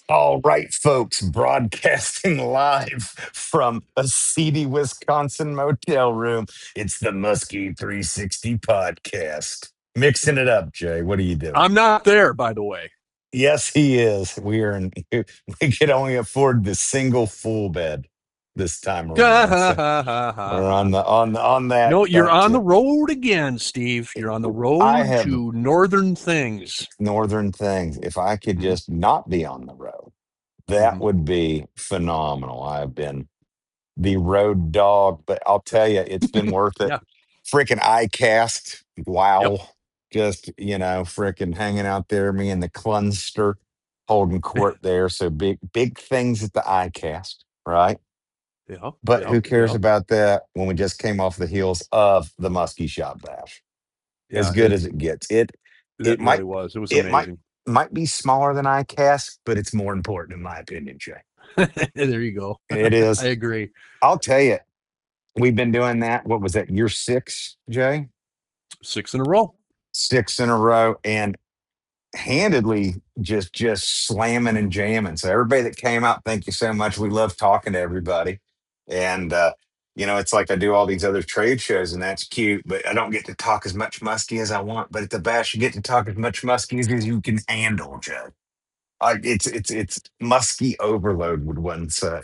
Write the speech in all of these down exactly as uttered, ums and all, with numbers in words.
All right, folks, broadcasting live from a seedy Wisconsin motel room. It's the Muskie three sixty podcast. Mixing it up, Jay. What are you doing? I'm not there, by the way. Yes, he is. We are in, we could only afford the single full bed this time around. So we're on the on the on that No, you're that on the tip. road again, Steve. You're on the I road have to northern things. northern things. If I could Mhm, just not be on the road, that mhm. would be phenomenal. I've been the road dog, but I'll tell you, it's been worth it. Yeah. Freaking iCast. Yep. Wow. Just, you know, freaking hanging out there, me and the Clunster holding court there. So big, big things at the iCast, right? Yep. But Yep. who cares Yep. about that when we just came off the heels of the Muskie Shop Bash? As Yeah. good It as it gets. It that it might really was. It was it might amazing. might be smaller than iCast, but it's more important in my opinion, Jay. There you go. It I is. agree. I'll tell you, we've been doing that. What was that? Year six, Jay? Six in a row. Six in a row, and handedly just just slamming and jamming. So everybody that came out, thank you so much. We love talking to everybody, and uh, you know, it's like I do all these other trade shows, and that's cute, but I don't get to talk as much muskie as I want. But at the bash, you get to talk as much muskie as you can handle, Jay. Uh, it's it's it's muskie overload would one say.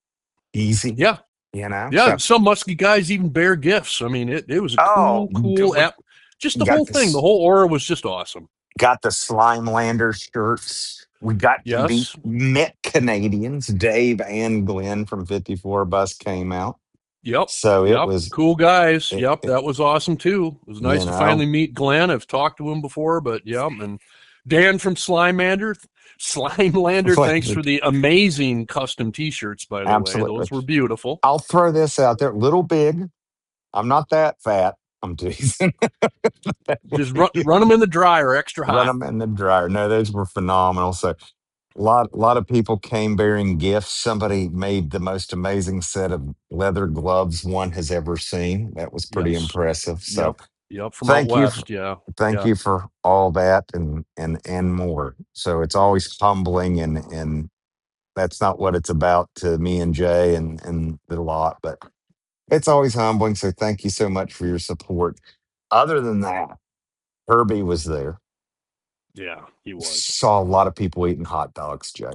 Easy, Yeah. you know. Yeah. So Some musky guys even bear gifts. I mean, it, it was a oh, cool, d- cool we app. Just the got whole thing. The this. whole aura was just awesome. Got the Slime Lander shirts. We got to be Yes. met Canadians. Dave and Glenn from fifty-four Bus came out. Yep. So it Yep. was, Cool guys. it, Yep. it- That was awesome too. It was you nice to finally know, meet Glenn. I've talked to him before, but yep. And Dan from Slimelander. Slimelander, thanks for the amazing custom t shirts, by the way. absolutely. Those were beautiful. I'll throw this out there. Little big. I'm not that fat. I'm teasing. Just run, run them in the dryer extra Run hot. them in the dryer. No, those were phenomenal. So a lot, a lot of people came bearing gifts. Somebody made the most amazing set of leather gloves one has ever seen. That was pretty Yes. impressive. So Yep. Yep. From out thank you for, west. Yeah. thank Yeah. you for all that and and and more. So it's always humbling, and and that's not what it's about to me and Jay and and the lot, but it's always humbling. So thank you so much for your support. Other than that, Herbie was there. Yeah. He was. Saw a lot of people eating hot dogs, Jay.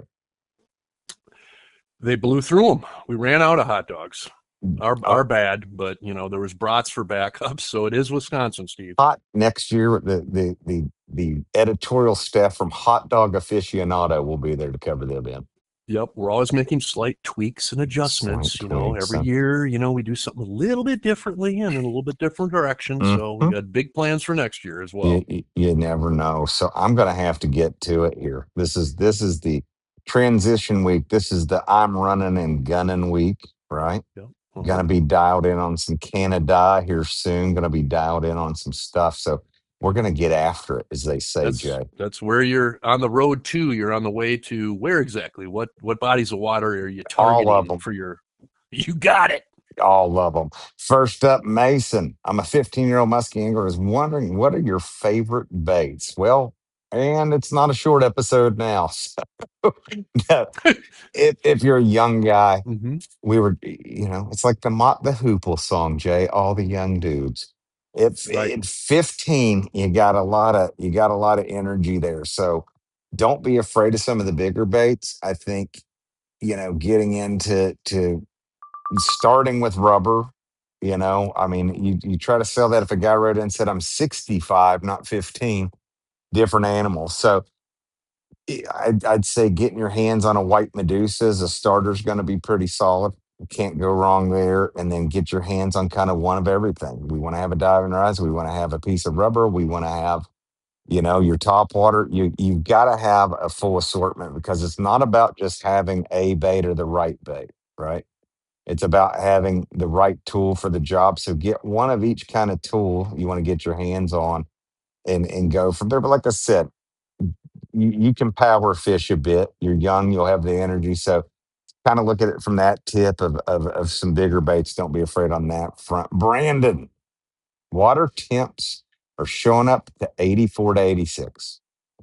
They blew through them. We ran out of hot dogs. Our Oh, our bad, but you know there was brats for backups, so it is Wisconsin, Steve. hot next year. The the the the editorial staff from Hot Dog Aficionado will be there to cover the event. Yep, we're always making slight tweaks and Slight adjustments. You know, tweaks. every So, year, you know, we do something a little bit differently and in a little bit different direction. So we mhm. got big plans for next year as You, well. you you never know. So I'm going to have to get to it here. This is this is the transition week. This is the I'm running and gunning week, right? Yep. Going Uh-huh. to be dialed in on some Canada here soon. Going to be dialed in on some stuff. So we're going to get after it, as they say, That's Jay. that's where you're on the road to. You're on the way to where exactly? What what bodies of water are you All of targeting them. for your? You got it. All of them. First up, Mason. I'm a fifteen year old muskie angler. Is wondering what are your favorite baits? Well, and it's not a short episode now. So no, if if you're a young guy, Mm-hmm. we were, you know, it's like the Mott the Hoople song, Jay. All the young dudes. If Right. at fifteen, you got a lot of you got a lot of energy there. So don't be afraid of some of the bigger baits. I think you know getting into to starting with rubber. You know, I mean, you you try to sell that if a guy wrote in and said I'm sixty-five, not fifteen, different animals. So I- I'd, I'd say getting your hands on a white Medusa as a starter is going to be pretty solid. You can't go wrong there. And then get your hands on kind of one of everything. We want to have a diving rise. We want to have a piece of rubber. We want to have, you know, your top water. You you've got to have a full assortment because it's not about just having a bait or the right bait, right? It's about having the right tool for the job. So get one of each kind of tool you want to get your hands on and and go from there. But like I said, you, you can power fish a bit. You're young, you'll have the energy. So kind of look at it from that tip of, of of some bigger baits. Don't be afraid on that front. Brandon, water temps are showing up to eighty-four to eighty-six.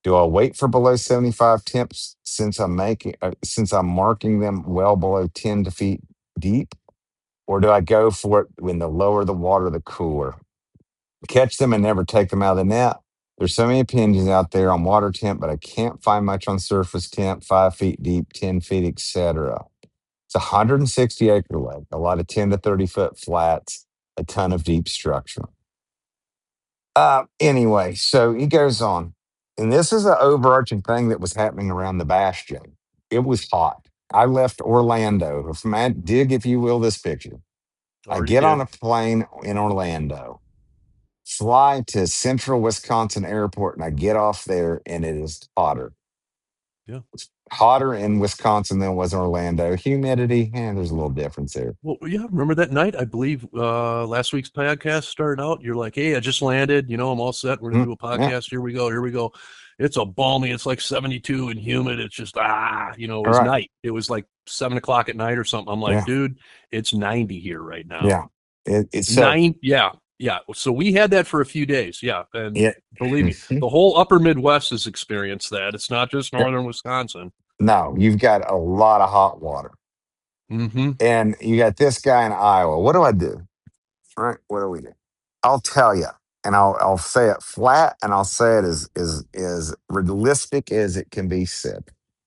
Do I wait for below seventy-five temps since I'm making uh, since I'm marking them well below ten feet deep, or do I go for it when the lower the water, the cooler? Catch them and never take them out of the net. There's so many opinions out there on water temp, but I can't find much on surface temp, five feet deep, ten feet, et cetera. It's a one hundred sixty acre lake, a lot of ten to thirty foot flats, a ton of deep structure. Uh, anyway, so he goes on. And this is an overarching thing that was happening around the Bastion. It was hot. I left Orlando. If Matt, dig, if you will, this picture. I Already get on did. a plane in Orlando, fly to Central Wisconsin Airport, and I get off there, and it is hotter. Yeah. It's hotter in Wisconsin than it was in Orlando. Humidity, and there's a little difference there. Well, yeah, remember that night? I believe uh, last week's podcast started out. You're like, "Hey, I just landed. You know, I'm all set. We're gonna Mm, do a yeah, podcast. Here we go. Here we go." It's a balmy. It's like seventy-two and humid. It's just ah, you know, it all was right. night. It was like seven o'clock at night or something. I'm like, Yeah, dude, it's ninety here right now. yeah. It, it's so Nine, yeah, yeah. So we had that for a few days, yeah. And it. believe me, the whole Upper Midwest has experienced that. It's not just Yeah. northern Wisconsin. No, you've got a lot of hot water. Mm-hmm. And you got this guy in Iowa. What do I do? All right, what do we do? I'll tell you, and I'll I'll say it flat, and I'll say it as as as realistic as it can be said.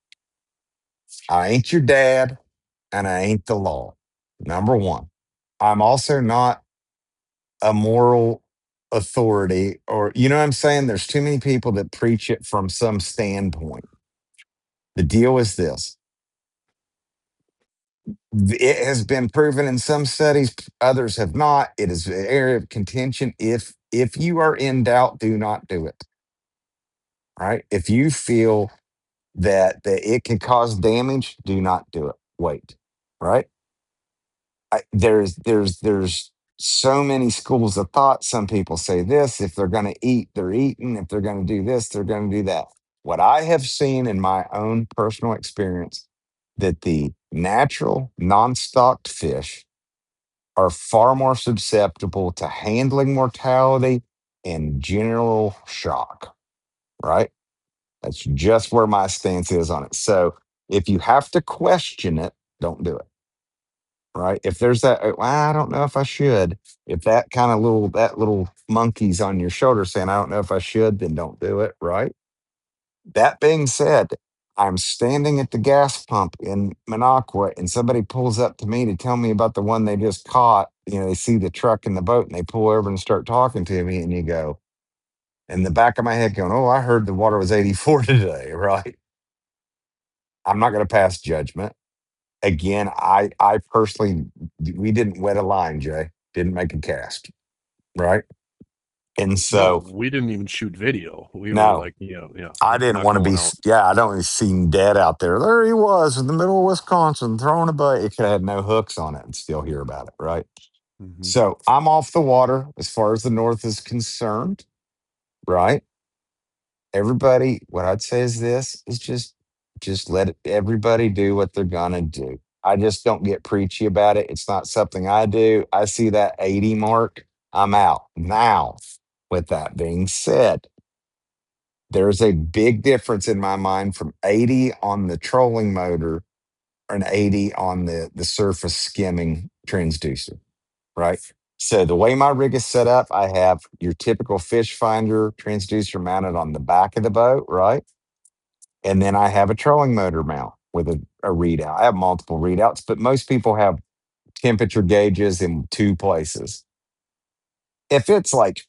I ain't your dad, and I ain't the law. Number one, I'm also not a moral authority, or you know what I'm saying. There's too many people that preach it from some standpoint. The deal is this: it has been proven in some studies, others have not. It is an area of contention. If if you are in doubt, do not do it. Right? If you feel that that it can cause damage, do not do it. Wait. Right? I, there's there's there's so many schools of thought. Some people say this: if they're going to eat, they're eating. If they're going to do this, they're going to do that. What I have seen in my own personal experience, that the natural non-stocked fish are far more susceptible to handling mortality and general shock, right? That's just where my stance is on it. So if you have to question it, don't do it, right? If there's that, "Uh, well, I don't know if I should. If that kind of little, that little monkey's on your shoulder saying, I don't know if I should, then don't do it, right? That being said, I'm standing at the gas pump in Minocqua and somebody pulls up to me to tell me about the one they just caught. You know, they see the truck and the boat and they pull over and start talking to me. And you go, in the back of my head, going, oh, I heard the water was eighty-four today, right? I'm not going to pass judgment. Again, I, I personally, we didn't wet a line, Jay, didn't make a cast, right? And No, so, we didn't even shoot video. We were no, like, you know, yeah, I we're didn't not want to be, going out. s- yeah, I don't want to see dead out there. There he was in the middle of Wisconsin throwing a bait. It could have had no hooks on it and still hear about it, right? Mm-hmm. So I'm off the water as far as the North is concerned, right? Everybody, what I'd say is this is just, just let it, everybody do what they're gonna do. I just don't get preachy about it. It's not something I do. I see that eighty mark, I'm out. Now, with that being said, there's a big difference in my mind from eighty on the trolling motor and eighty on the, the surface skimming transducer, right? So the way my rig is set up, I have your typical fish finder transducer mounted on the back of the boat, right? And then I have a trolling motor mount with a, a readout. I have multiple readouts, but most people have temperature gauges in two places. If it's like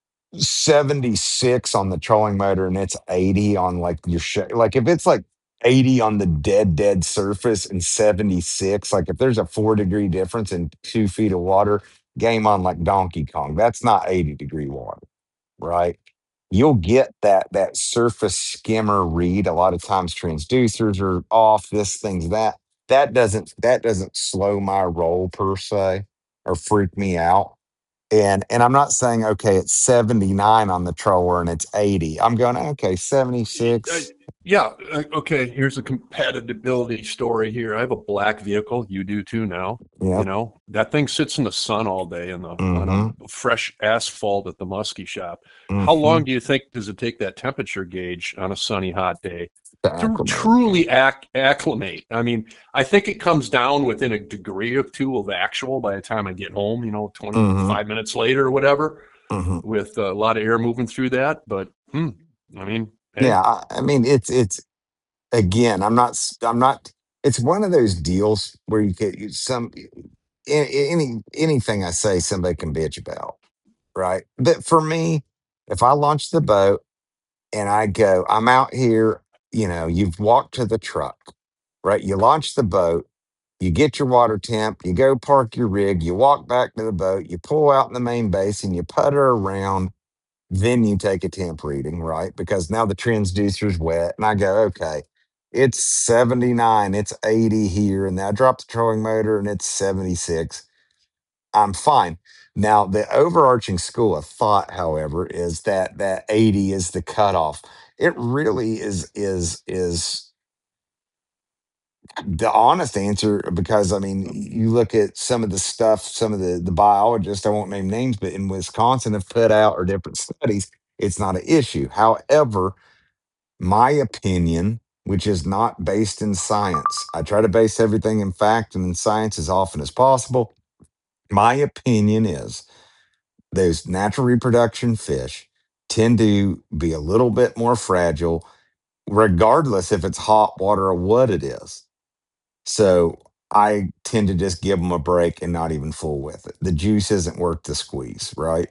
seventy-six on the trolling motor and it's eighty on like your sh- like if it's like eighty on the dead dead surface and seventy-six, like if there's a four degree difference in two feet of water, game on like Donkey Kong. That's not eighty degree water, right? You'll get that that surface skimmer read. A lot of times transducers are off, this thing's that. That doesn't that doesn't slow my roll per se or freak me out. And and I'm not saying, okay, it's seventy-nine on the troller and it's eighty. I'm going, okay, I, seventy-six. Yeah. uh, Okay. Here's a compatibility story here. I have a black vehicle. You do too now. You Yep. know, that thing sits in the sun all day in the on Mm-hmm. a fresh asphalt at the muskie shop. How Mm-hmm. long do you think does it take that temperature gauge on a sunny, hot day To to acclimate. truly ac acclimate? I mean, I think it comes down within a degree or two of actual by the time I get home, you know, Mm-hmm. twenty-five minutes later or whatever, Mm-hmm. with a lot of air moving through that. But hmm, I mean, hey, Yeah, I, I mean it's it's again, I'm not s- I'm not it's one of those deals where you get you some a- any anything I say somebody can bitch about, right? But for me, if I launch the boat and I go, I'm out here, you know, you've walked to the truck, right? You launch the boat, you get your water temp, you go park your rig, you walk back to the boat, you pull out in the main basin, you putter around, then you take a temp reading, right? Because now the transducer's wet, and I go, okay, it's seventy-nine, it's eighty here, and then I drop the trolling motor and it's seventy-six. I'm fine. Now, the overarching school of thought, however, is that that eighty is the cutoff. It really is is is the honest answer because I mean, you look at some of the stuff, some of the the biologists, I won't name names, but in Wisconsin have put out or different studies, it's not an issue. However, my opinion, which is not based in science, I try to base everything in fact and in science as often as possible. My opinion is those natural reproduction fish tend to be a little bit more fragile, regardless if it's hot water or what it is. So I tend to just give them a break and not even fool with it. The juice isn't worth the squeeze, right?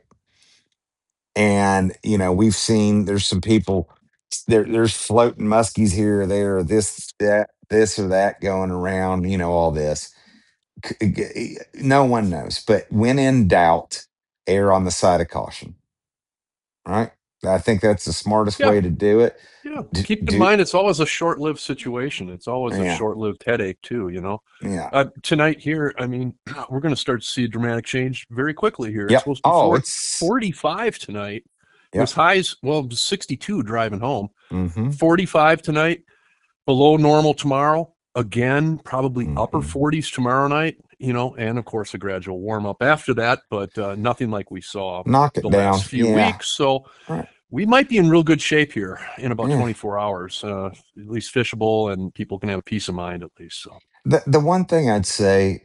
And you know, we've seen there's some people there. There's floating muskies here or there, or this that this or that going around. You know, all this. C- g- No one knows. But when in doubt, err on the side of caution. Right? I think that's the smartest yeah. way to do it. Yeah. Do, Keep in do mind, it's always a short-lived situation. It's always a yeah, short-lived headache too. You know, yeah, uh, tonight here, I mean, we're going to start to see a dramatic change very quickly here. It's yep. supposed to be Oh, four, it's forty-five tonight with yep. highs, well, sixty-two driving home, Mm-hmm. forty-five tonight, below normal tomorrow. Again, probably upper Mm-hmm. forties tomorrow night, you know, and of course a gradual warm up after that, but uh, nothing like we saw Knock the it last down. few Yeah. weeks. So Right. we might be in real good shape here in about Yeah. twenty-four hours, uh, at least fishable, and people can have a peace of mind at least. So, The the one thing I'd say,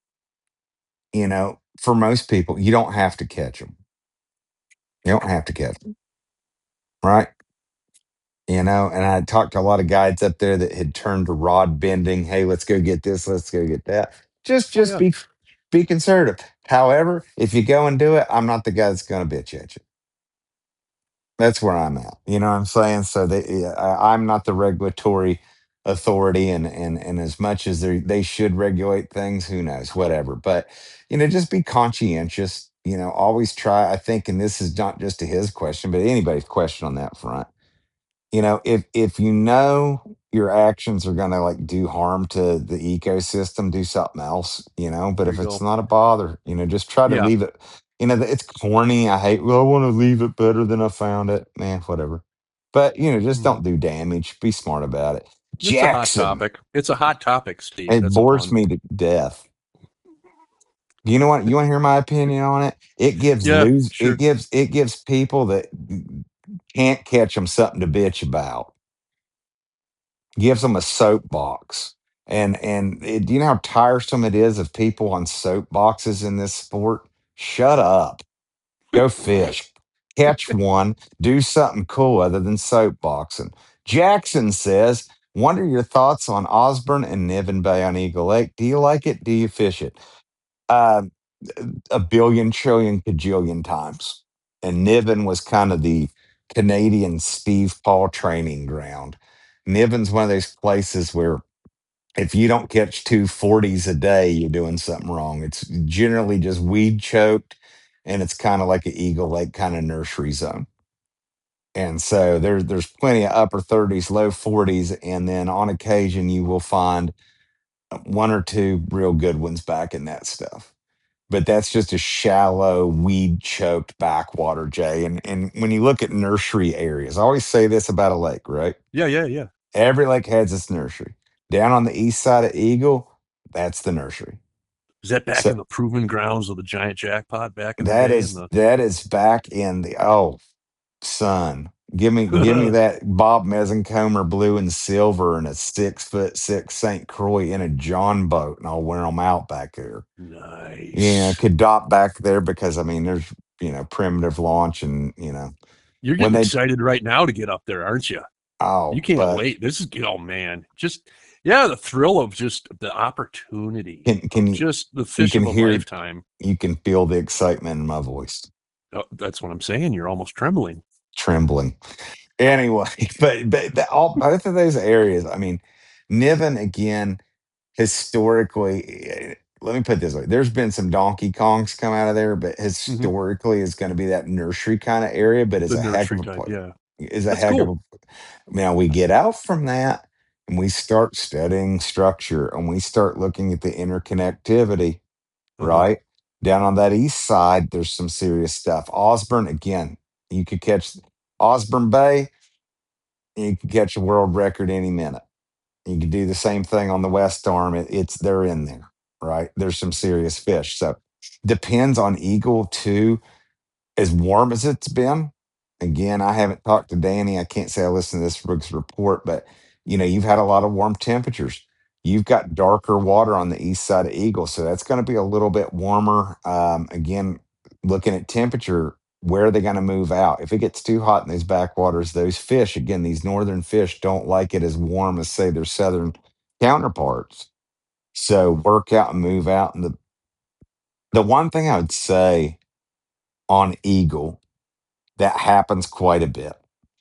you know, for most people, you don't have to catch them. You don't have to catch them, right? You know, and I talked to a lot of guides up there that had turned to rod bending. Hey, let's go get this. Let's go get that. Just, oh just yeah, be, be conservative. However, if you go and do it, I'm not the guy that's going to bitch at you. That's where I'm at. You know what I'm saying? So they, yeah, I, I'm not the regulatory authority, and and and as much as they they should regulate things, who knows, whatever. But you know, just be conscientious. You know, always try. I think, and this is not just to his question, but anybody's question on that front. You know, if if you know your actions are going to like do harm to the ecosystem, do something else, you know. But there if you it's go. not a bother, you know, just try to Yeah, leave it. You know, it's corny. I hate, well, I want to leave it better than I found it. Man, whatever. But, you know, just mhm. don't do damage. Be smart about it. It's a hot Jackson, topic. It's a hot topic, Steve. it That's a bores pun. me to death. You know what? You want to hear my opinion on it? It gives Yeah, lose. It sure. gives it gives people that can't catch them something to bitch about, gives them a soapbox. And and it, do you know how tiresome it is of people on soapboxes in this sport? Shut up. Go fish. Catch one. Do something cool other than soapboxing. Jackson says, "Wonder your thoughts on Osborne and Niven Bay on Eagle Lake. Do you like it? Do you fish it?" Uh, a billion, trillion, cajillion times. And Niven was kind of the Canadian Steve Paul training ground. Niven's one of those places where if you don't catch two forties a day, you're doing something wrong. It's generally just weed choked, and it's kind of like an Eagle Lake kind of nursery zone. And so there's there's plenty of upper thirties, low forties, and then on occasion you will find one or two real good ones back in that stuff. but that's just a shallow, weed choked backwater, Jay. And and when you look at nursery areas, I always say this about a lake, right? Yeah, yeah, yeah. Every lake has its nursery. Down on the east side of Eagle, that's the nursery. Is that back So in the proven grounds of the giant jackpot back in the that day? And is the that is back in the oh son. Give me give me that Bob Mesencomer blue and silver and a six foot six Saint Croix in a John boat, and I'll wear them out back there. Yeah, nice. could dot back there because I mean there's you know primitive launch and you know You're when getting they excited right now to get up there, aren't you? You oh can't but wait. This is oh man, just yeah, the thrill of just the opportunity can can of you just the you fish can of a hear lifetime. you can feel the excitement in my voice Oh, that's what I'm saying. You're almost trembling. trembling. Anyway, but but the, all both of those areas, I mean, Niven again historically. eh, Let me put it this way: there's been some Donkey Kongs come out of there, but Hmm. historically, it's going to be that nursery kind of area. But it's The a heck of nursery a type, place. yeah. Is a That's heck of cool. a now we get out from that and we start studying structure and we start looking at the interconnectivity, Uh-huh. right? Down on that east side, there's some serious stuff. Osborne, again, you could catch Osborne Bay, you could catch a world record any minute. You could do the same thing on the west arm. It, it's they're in there, right? There's some serious fish. So depends on Eagle too as warm as it's been. Again, I haven't talked to Danny. I can't say I listened to this Brooks report, but you know, you've had a lot of warm temperatures. You've got darker water on the east side of Eagle, so that's going to be a little bit warmer. Um, again, looking at temperature, where are they going to move out? If it gets too hot in these backwaters, those fish, again, these northern fish don't like it as warm as say their southern counterparts. So work out and move out. And the the one thing I would say on Eagle that happens quite a bit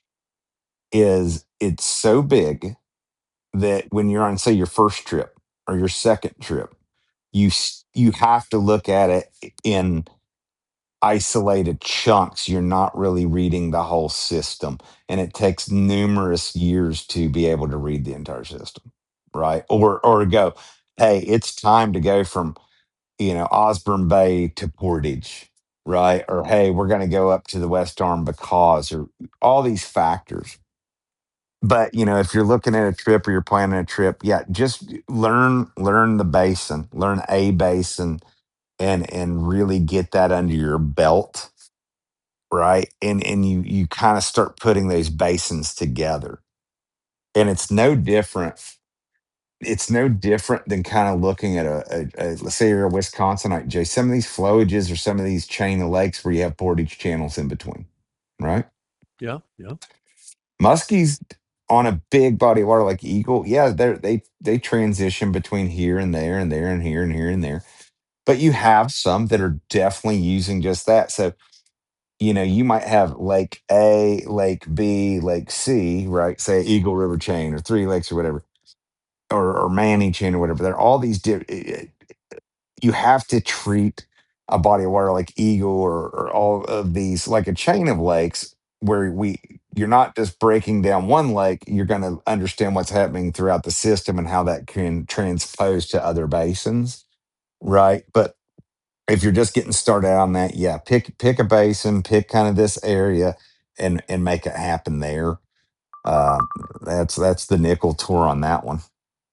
is it's so big that when you're on say your first trip or your second trip you s- you have to look at it in isolated chunks. You're not really reading the whole system, and it takes numerous years to be able to read the entire system, right? or or go, hey, it's time to go from you know Osborne Bay to Portage, right? Or hey, we're going to go up to the West Arm because, or all these factors. But you know if you're looking at a trip or you're planning a trip, yeah, just learn learn the basin, learn a basin, and and really get that under your belt, right? and and you you kind of start putting those basins together, and it's no different it's no different than kind of looking at a, a, a let's say you're a Wisconsinite, Jay. Some of these flowages or some of these chain of lakes where you have portage channels in between, right? Yeah, yeah. Muskies on a big body of water like Eagle, yeah, they they they transition between here and there and there and here and here and there. But you have some that are definitely using just that. So, you know, you might have Lake A, Lake B, Lake C, right? Say Eagle River chain or three lakes or whatever, or, or Manny chain or whatever. They're all these different. You have to treat a body of water like Eagle or, or all of these like a chain of lakes where we you're not just breaking down one lake, you're going to understand what's happening throughout the system and how that can transpose to other basins, right? But if you're just getting started on that, yeah, pick pick a basin, pick kind of this area and and make it happen there. Um, that's that's the nickel tour on that one.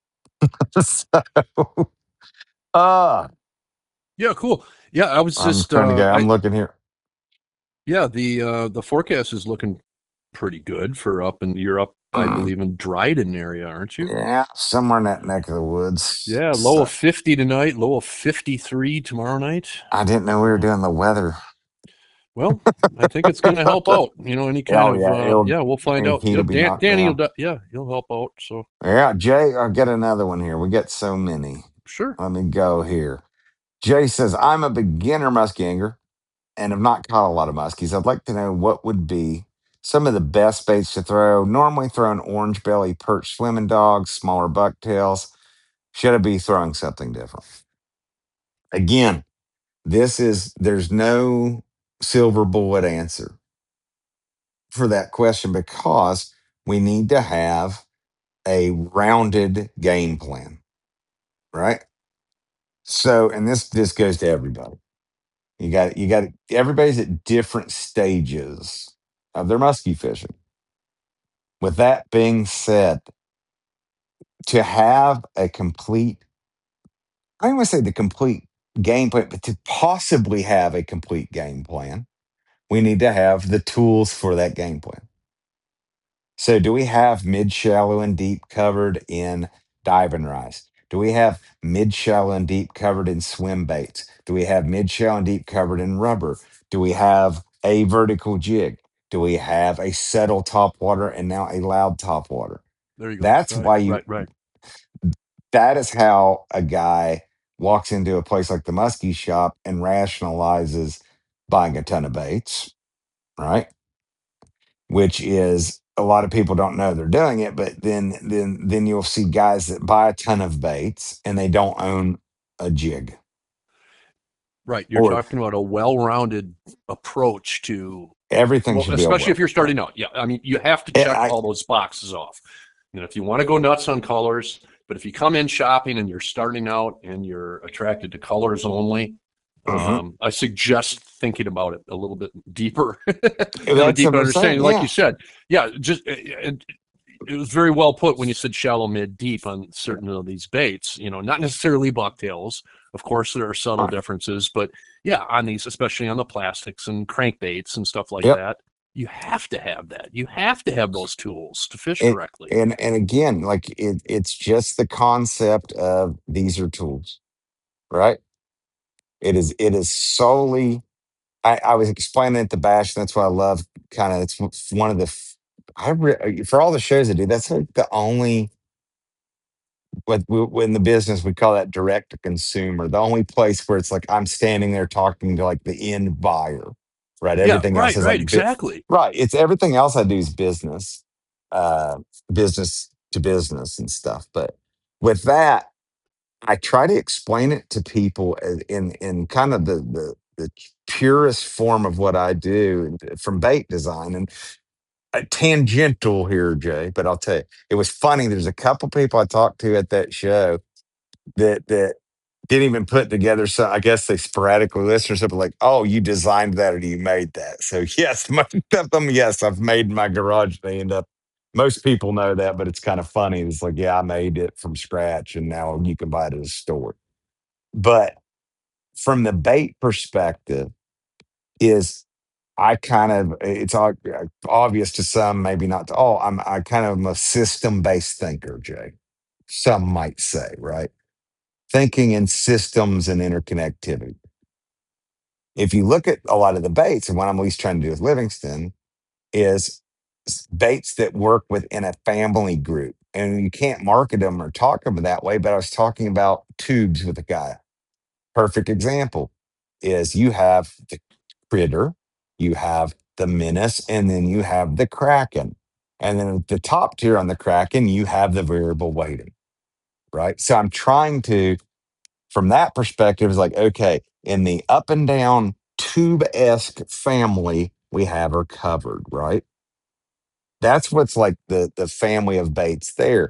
So, uh, Yeah, cool. Yeah, I was I'm just trying to uh go. I'm I looking here. yeah, the uh the forecast is looking pretty good for up in you're up, I Mm, believe in Dryden area, aren't you? yeah, somewhere in that neck of the woods. Yeah, low So of fifty tonight, low of fifty-three tomorrow night. I didn't know we were Uh, doing the weather. well, I think it's going to help out. You know, any kind Oh of yeah, uh it'll yeah, we'll find out. heat will Yep, be Dan, knocked Danny will down. do- yeah, he'll help out. So, Yeah, Jay, I'll get another one here. We get so many. sure. Let me go here. Jay says, I'm a beginner muskenger and have not caught a lot of muskies. I'd like to know what would be some of the best baits to throw. Normally throwing orange belly perch swimming dogs, smaller bucktails. Should I be throwing something different? Again, this is there's no silver bullet answer for that question because we need to have a rounded game plan, right? So, and this this goes to everybody. You got you got everybody's at different stages of their muskie fishing. With that being said, to have a complete, I don't want to say the complete game plan, but to possibly have a complete game plan, we need to have the tools for that game plan. So, do we have mid shallow and deep covered in dive and rise? Do we have mid shallow and deep covered in swim baits? Do we have mid shallow and deep covered in rubber? Do we have a vertical jig? Do we have a settle top water and now a loud top water? There you go. That's Right, why you, right, right. that is how a guy walks into a place like the Muskie shop and rationalizes buying a ton of baits, right? Which is a lot of people don't know they're doing it, but then then then you'll see guys that buy a ton of baits and they don't own a jig. Right. You're Or talking about a well-rounded approach to, everything well, should be a especially if well. you're starting out. Yeah. I mean, you have to I, check I, all those boxes off. You know, if you want to go nuts on colors, but if you come in shopping and you're starting out and you're attracted to colors only, mhm. um, I suggest thinking about it a little bit deeper, have a That's what deeper I'm saying. understanding. Like you Yeah. said, yeah, just it, it was very well put when you said shallow, mid, deep on certain of these baits. You know, not necessarily bucktails. Of course, there are subtle Right. differences, but yeah, on these, especially on the plastics and crankbaits and stuff like Yep. that, you have to have that. You have to have those tools to fish And correctly. and and again, like it, it's just the concept of these are tools, right? It is it is solely I, I was explaining it to Bash. And that's why I love kind of it's one of the f- I re, for all the shows I do. That's like the only what we, in the business we call that direct to consumer. The only place where it's like I'm standing there talking to like the end buyer, right? Yeah, Everything else right, is right, like bit exactly. right. It's everything else I do is business, uh, business to business and stuff. But with that, I try to explain it to people as- in in kind of the the the purest form of what I do from bait design and uh, tangential here, Jay. But I'll tell you, it was funny. There's a couple people I talked to at that show that that didn't even put together. So I guess they sporadically listen or something like, "Oh, you designed that or you made that." So yes, most of them, yes, I've made my garage. They end up. Most people know that, but it's kind of funny. It's like, yeah, I made it from scratch, and now you can buy it at a store. But from the bait perspective, is I kind of it's ob- obvious to some, maybe not to all. I'm I kind of am a system based thinker, Jay. Some might say, right? Thinking in systems and interconnectivity. If you look at a lot of the baits, and what I'm at least trying to do with Livingston is s- baits that work within a family group. And you can't market them or talk them that way, but I was talking about tubes with a guy. Perfect example is you have the critter, you have the menace, and then you have the kraken. And then at the top tier on the kraken, you have the variable weighting, right? So I'm trying to, from that perspective, is like, okay, in the up and down tube esque family, we have her covered, right? That's what's like the the family of baits there.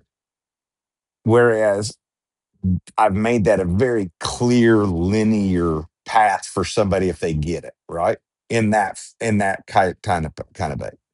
Whereas I've made that a very clear linear path for somebody if they get it, right? In that in that kind kind of kind of bait.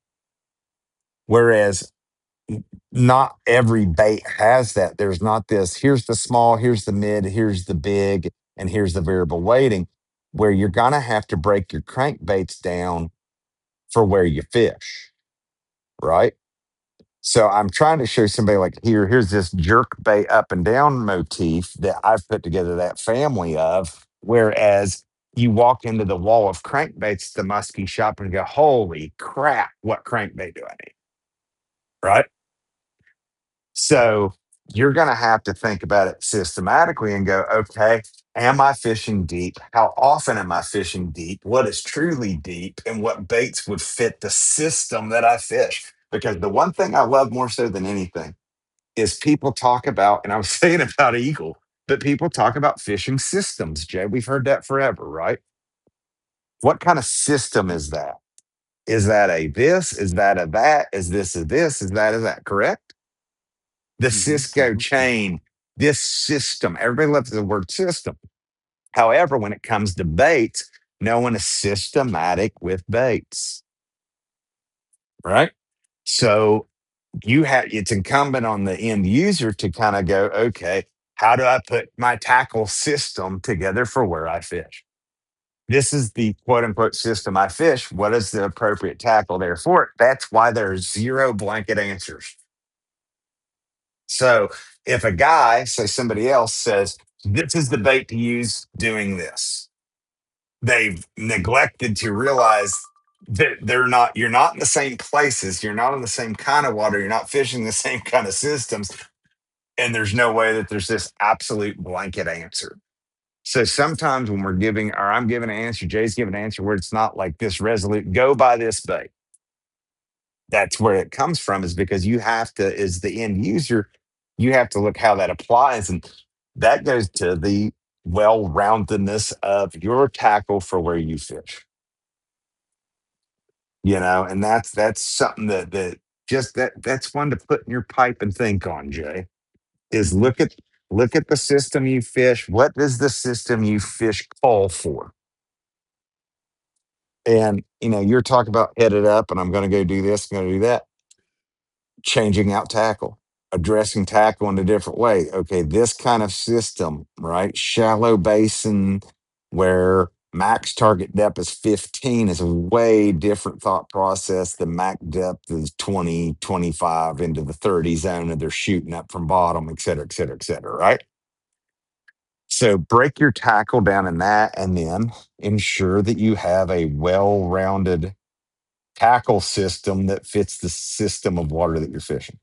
Whereas not every bait has that. There's not this, here's the small, here's the mid, here's the big, and here's the variable weighting, where you're gonna have to break your crankbaits down for where you fish, right? So I'm trying to show somebody like here, here's this jerk bait up and down motif that I've put together that family of. Whereas you walk into the wall of crankbaits at the muskie shop and go, holy crap, what crankbait do I need? Right. So you're going to have to think about it systematically and go, okay, am I fishing deep? How often am I fishing deep? What is truly deep? And what baits would fit the system that I fish? Because the one thing I love more so than anything is people talk about, and I was saying about Eagle, but people talk about fishing systems, Jay. We've heard that forever, right? What kind of system is that? Is that a this? Is that a that? Is this a this? Is that a that? Correct? The Hmm, Cisco hmm, hmm. chain, this system. Everybody loves the word system. However, when it comes to baits, no one is systematic with baits, right? So you have it's incumbent on the end user to kind of go, okay, how do I put my tackle system together for where I fish? This is the quote unquote system I fish. What is the appropriate tackle there for it? That's why there's zero blanket answers. So if a guy, say somebody else, says, this is the bait to use doing this, they've neglected to realize that they're not, you're not in the same places, you're not in the same kind of water, you're not fishing the same kind of systems. And there's no way that there's this absolute blanket answer. So sometimes when we're giving, or I'm giving an answer, Jay's giving an answer where it's not like this resolute, go by this bait. That's where it comes from, is because you have to, as the end user, you have to look how that applies. And that goes to the well roundedness of your tackle for where you fish. You know, and that's that's something that that just that that's one to put in your pipe and think on, Jay. Is look at look at the system you fish. What does the system you fish call for? And you know, you're talking about headed up, and I'm going to go do this, I'm going to do that. Changing out tackle, addressing tackle in a different way. Okay, this kind of system, right? Shallow basin where max target depth is fifteen is a way different thought process than max depth is twenty, twenty-five into the thirty zone, and they're shooting up from bottom, et cetera, et cetera, et cetera, right? So break your tackle down in that, and then ensure that you have a well-rounded tackle system that fits the system of water that you're fishing.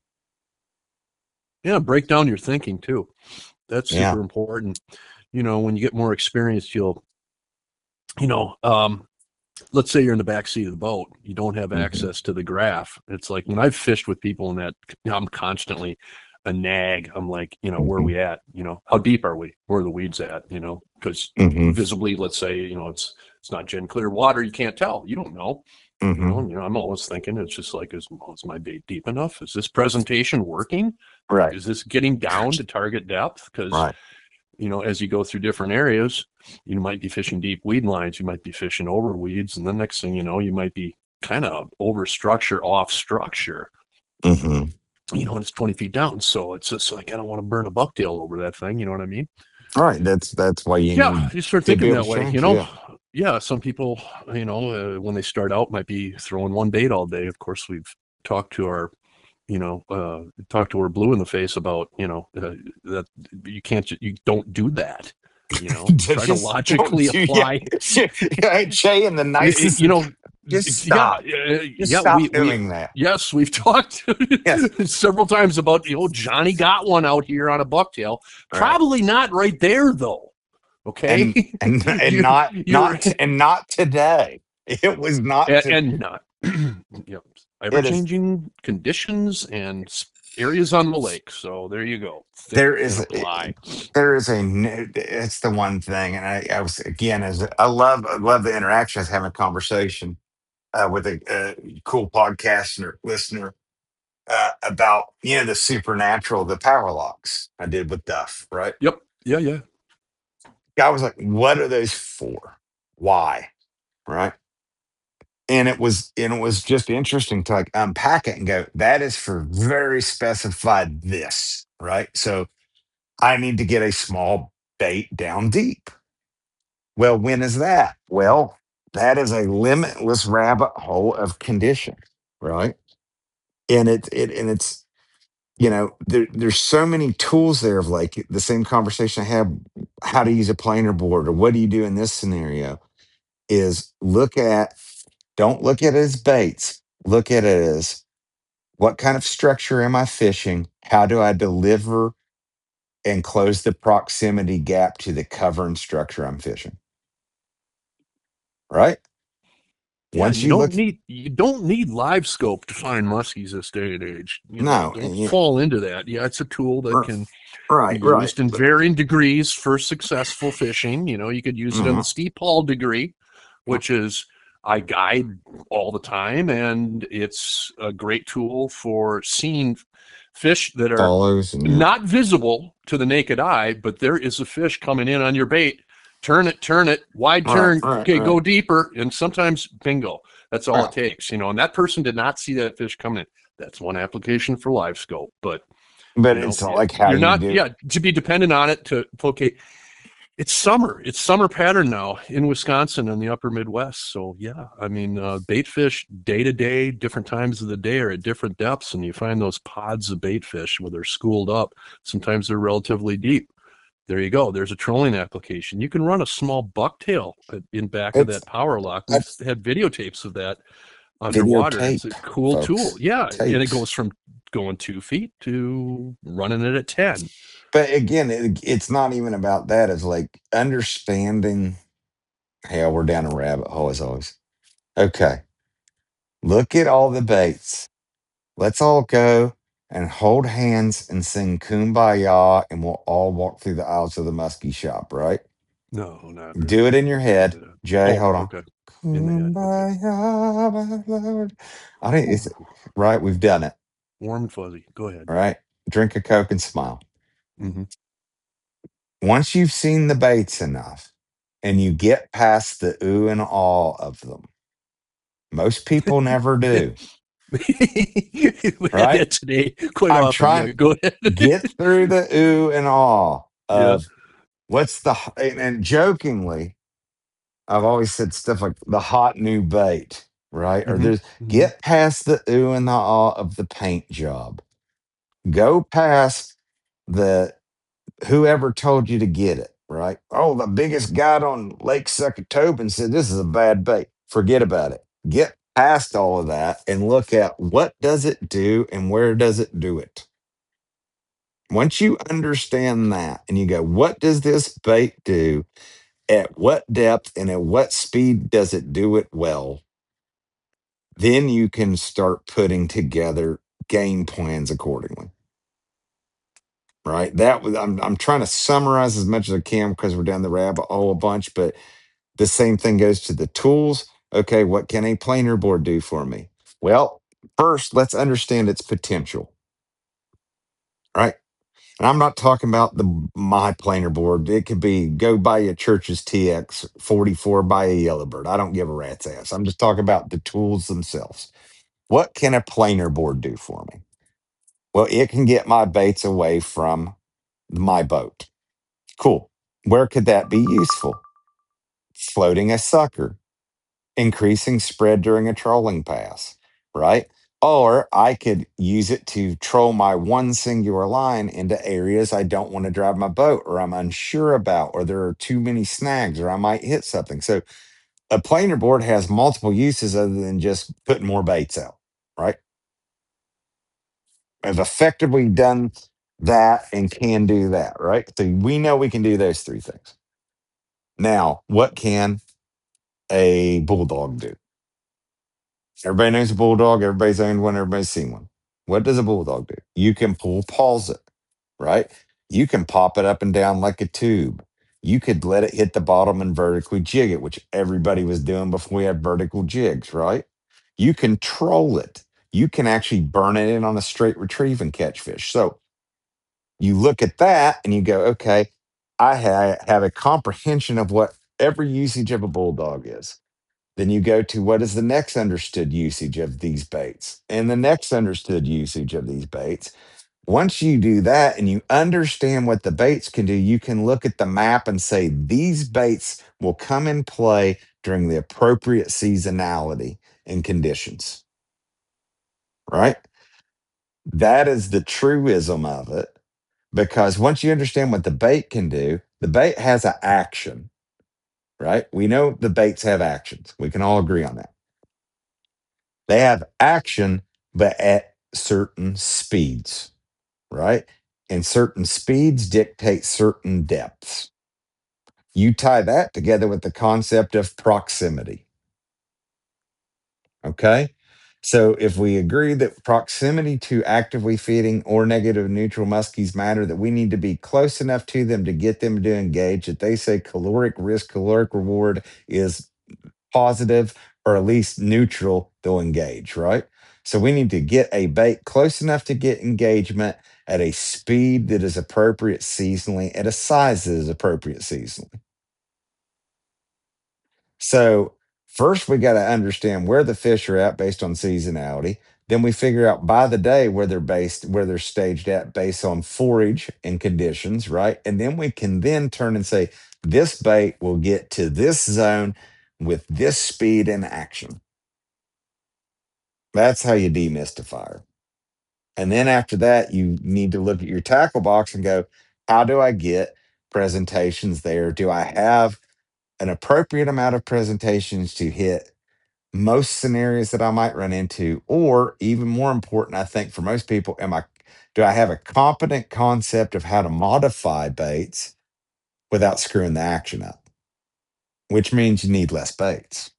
Yeah, break down your thinking too. That's super Yeah. important. You know, when you get more experience, you'll, you know, um, let's say you're in the back seat of the boat, you don't have Mhm. access to the graph. It's like when I've fished with people in that, you know, I'm constantly a nag. I'm like, you know, where are Mhm. we at? You know, how deep are we? Where are the weeds at? You know, because Mhm. visibly, let's say, you know, it's it's not gen clear water. You can't tell. You don't know. You know, Mhm. you know, I'm always thinking it's just like, is, is my bait deep enough? Is this presentation working? Right. Is this getting down to target depth? Because, Right. you know, as you go through different areas, you might be fishing deep weed lines, you might be fishing over weeds, and the next thing you know, you might be kind of over structure, off structure, Mhm. you know, and it's twenty feet down. So it's just like, I don't want to burn a bucktail over that thing. You know what I mean? Right. That's that's why you Yeah, need you start to be thinking able that to way, you change. know? Yeah. Yeah, some people, you know, uh, when they start out might be throwing one bait all day. Of course, we've talked to our, you know, uh, talked to our blue in the face about, you know, uh, that you can't, you don't do that, you know, try to Just don't logically do. Yeah. apply, Yeah, Jay, in the you, nicest. you know, Just yeah, stop. uh, Just yeah, we, stop we, doing that. yes, we've talked Yes. several times about, you know, Johnny got one out here on a bucktail. Right. Probably not right there though. And Okay, and and you not you're not and not today. It was not and, to. and not you know, ever It is. changing conditions and areas on the lake. So there you go. Think There and is. apply. There is a new, it's the one thing, and I, I was again as I love I love the interaction. I was having a conversation uh, with a, a cool podcaster listener uh, about you know the supernatural, the power locks I did with Duff. Right, Yep. Yeah. Yeah. guy was like, "What are those for? Why?" Right, and it was and it was just interesting to like unpack it and go, "That is for very specified this." Right, so I need to get a small bait down deep. Well, when is that? Well, that is a limitless rabbit hole of condition, right? And it, it and it's you know there, there's so many tools there of like the same conversation I had how to use a planer board or what do you do in this scenario is look at don't look at it as baits look at it as what kind of structure am I fishing, how do I deliver and close the proximity gap to the cover and structure I'm fishing, right? Yeah, and Once you you look. don't need you don't need live scope to find muskies this day and age. You know, No, don't and you, fall into that. Yeah, it's a tool that r- can be right, right. used in varying degrees for successful fishing. You know, you could use it in Mm-hmm. the steep haul degree, which is I guide all the time, and it's a great tool for seeing fish that are Follows and yeah. not visible to the naked eye, but there is a fish coming in on your bait turn it, turn it, wide Right, turn, right, okay, right, go deeper. And sometimes bingo. That's all it right. takes, you know. And that person did not see that fish coming. That's one application for live scope. But But you know, it's like how you're you not, do. yeah, to be dependent on it to locate. It's summer. It's summer pattern now in Wisconsin and the upper Midwest. So yeah, I mean, uh, bait fish day to day, different times of the day are at different depths, and you find those pods of bait fish where they're schooled up. Sometimes they're relatively deep. There you go. There's a trolling application. You can run a small bucktail in back of It's that power lock. I, We've had videotapes of that underwater. It's videotape, a cool tool. folks. Yeah, and it Tapes. goes from going two feet to running it at ten. But again, it, it's not even about that. It's like understanding. Hell, we're down a rabbit hole as always. Okay, look at all the baits. Let's all go and hold hands and sing Kumbaya, and we'll all walk through the aisles of the Muskie shop, right? No, not Do it really. in your Don't head. do that. Jay, Oh, hold on. okay. In the head. Okay. Kumbaya, my Lord. I think it's Ooh, right. We've done it, warm and fuzzy. Go ahead. right? Drink a Coke and smile. Hmm. Once you've seen the baits enough and you get past the ooh and all of them, most people never do, We had right? that today quite I'm often. trying Yeah, go ahead. get through the ooh and all Yeah. of what's the h- and, and jokingly, I've always said stuff like the hot new bait, right? Or Hmm. there's Hmm. get past the ooh and the ah of the paint job. Go past the whoever told you to get it, right? Oh, the biggest guide on Lake Suckatobin said this is a bad bait. Forget about it. Get past all of that and look at what does it do and where does it do it. Once you understand that and you go, what does this bait do? At what depth and at what speed does it do it well? Then you can start putting together game plans accordingly. Right. That was I'm I'm trying to summarize as much as I can because we're down the rabbit hole a bunch, but the same thing goes to the tools. Okay, what can a planer board do for me? Well, first, let's understand its potential, right? And I'm not talking about the my planer board. It could be go buy a church's T X forty-four by a Yellowbird. I don't give a rat's ass. I'm just talking about the tools themselves. What can a planer board do for me? Well, it can get my baits away from my boat. Cool. Where could that be useful? Floating a sucker, increasing spread during a trolling pass, right? Or I could use it to troll my one singular line into areas I don't want to drive my boat or I'm unsure about, or there are too many snags, or I might hit something. So a planer board has multiple uses other than just putting more baits out, right? I've effectively done that and can do that, right? So we know we can do those three things. Now, what can a bulldog do? Everybody knows a bulldog. Everybody's owned one. Everybody's seen one. What does a bulldog do? You can pull pause it, right? You can pop it up and down like a tube. You could let it hit the bottom and vertically jig it, which everybody was doing before we had vertical jigs, right? You can troll it. You can actually burn it in on a straight retrieve and catch fish. So you look at that and you go, okay, I ha- have a comprehension of what every usage of a bulldog is. Then you go to what is the next understood usage of these baits and the next understood usage of these baits. Once you do that and you understand what the baits can do, you can look at the map and say these baits will come in play during the appropriate seasonality and conditions, right? That is the truism of it because once you understand what the bait can do, the bait has an action, right? We know the baits have actions. We can all agree on that. They have action, but at certain speeds, right? And certain speeds dictate certain depths. You tie that together with the concept of proximity. Okay. So if we agree that proximity to actively feeding or negative neutral muskies matter, that we need to be close enough to them to get them to engage, that they say caloric risk, caloric reward is positive or at least neutral, they'll engage, right? So we need to get a bait close enough to get engagement at a speed that is appropriate seasonally, at a size that is appropriate seasonally. So first we got to understand where the fish are at based on seasonality. Then we figure out by the day where they're based, where they're staged at based on forage and conditions, right? And then we can then turn and say, this bait will get to this zone with this speed and action. That's how you demystify her. And then after that, you need to look at your tackle box and go, how do I get presentations there? Do I have an appropriate amount of presentations to hit most scenarios that I might run into? Or even more important, I think for most people, am I do I have a competent concept of how to modify baits without screwing the action up? Which means you need less baits.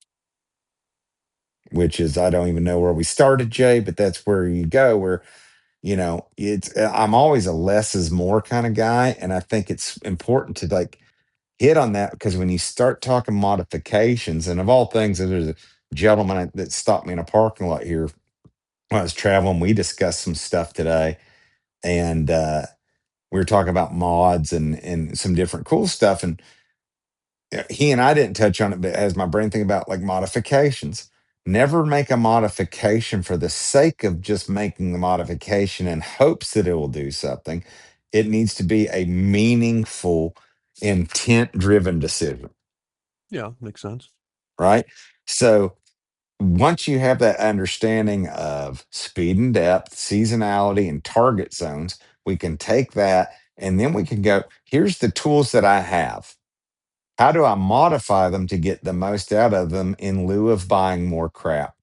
Which is I don't even know where we started, Jay, but that's where you go. Where you know it's I'm always a less is more kind of guy, and I think it's important to like hit on that because when you start talking modifications, and of all things, there's a gentleman that stopped me in a parking lot here when I was traveling. We discussed some stuff today, and uh, we were talking about mods and and some different cool stuff. And uh, he and I didn't touch on it, but as my brain think about like modifications, never make a modification for the sake of just making the modification in hopes that it will do something. It needs to be a meaningful, intent driven decision, Yeah, makes sense. right? So once you have that understanding of speed and depth, seasonality, and target zones, we can take that and then we can go, here's the tools that I have. How do I modify them to get the most out of them in lieu of buying more crap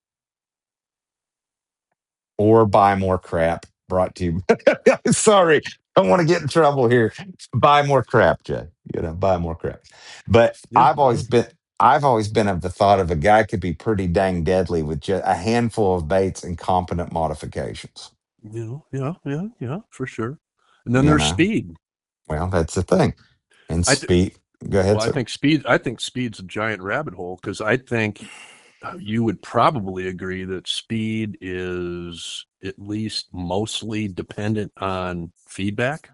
or buy more crap? Brought to you. Sorry, I don't want to get in trouble here. Buy more crap, Jay. You know, buy more crap. But Yeah, I've yeah, always been. I've always been of the thought of a guy could be pretty dang deadly with just a handful of baits and competent modifications. you know, yeah, yeah, yeah, for sure. And then You there's know, speed. well, that's the thing. And I th- speed. Go ahead, well, I sir. think speed. I think speed's a giant rabbit hole because I think uh, you would probably agree that speed is at least mostly dependent on feedback.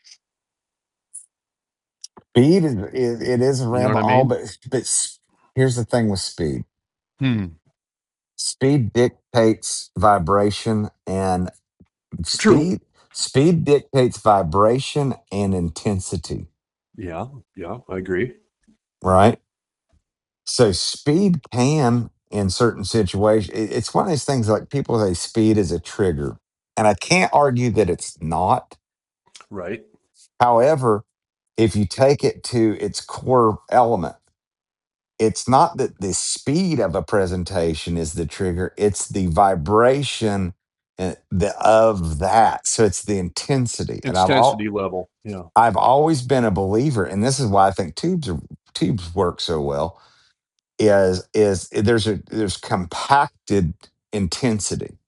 Speed is it, it is a You know what ramble I all, mean? but but s- here's the thing with speed. Hmm. Speed dictates vibration and True. speed speed dictates vibration and intensity, Yeah, yeah, I agree. right? So speed can in certain situations it- it's one of those things like people say speed is a trigger. And I can't argue that it's not. Right. However, if you take it to its core element, it's not that the speed of a presentation is the trigger, it's the vibration uh, the, of that. So it's the intensity. And I've all Intensity level. Yeah. I've always been a believer, and this is why I think tubes are, tubes work so well. Is is there's a there's compacted intensity,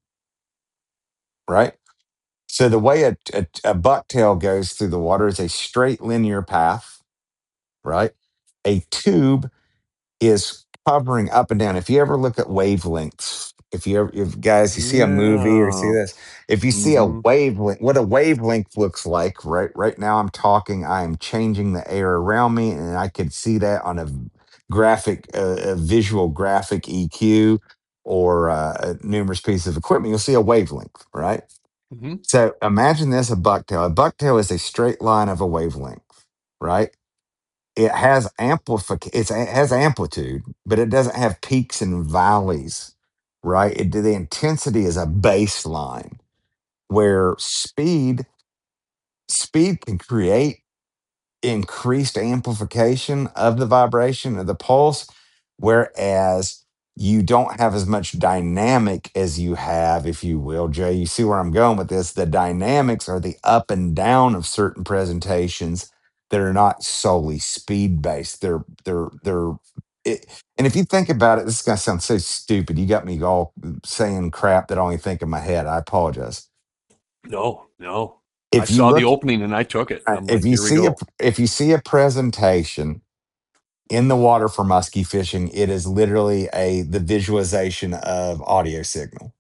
right? So the way a, a, a bucktail goes through the water is a straight linear path, right? A tube is hovering up and down. If you ever look at wavelengths, if you ever, if guys, you see a movie or see Yeah. this, if you see a Mm-hmm. wavelength, what a wavelength looks like, right? Right now, I'm talking, I am changing the air around me, and I could see that on a graphic, uh, a visual graphic E Q or uh, a numerous pieces of equipment. You'll see a wavelength, right? Mm-hmm. So imagine this a bucktail. A bucktail is a straight line of a wavelength, right? It has amplific it's it has amplitude, but it doesn't have peaks and valleys, right? It, the intensity is a baseline where speed speed can create increased amplification of the vibration of the pulse, whereas you don't have as much dynamic as you have, if you will, Jay. You see where I'm going with this? The dynamics are the up and down of certain presentations that are not solely speed based. They're they're they're it, and if you think about it, this is gonna sound so stupid. You got me all saying crap that I only think in my head. I apologize. No, no. I If you saw the look, opening and I took it. uh, I'm if like, you here we see a go. if you see a presentation in the water for musky fishing, it is literally a the visualization of audio signal.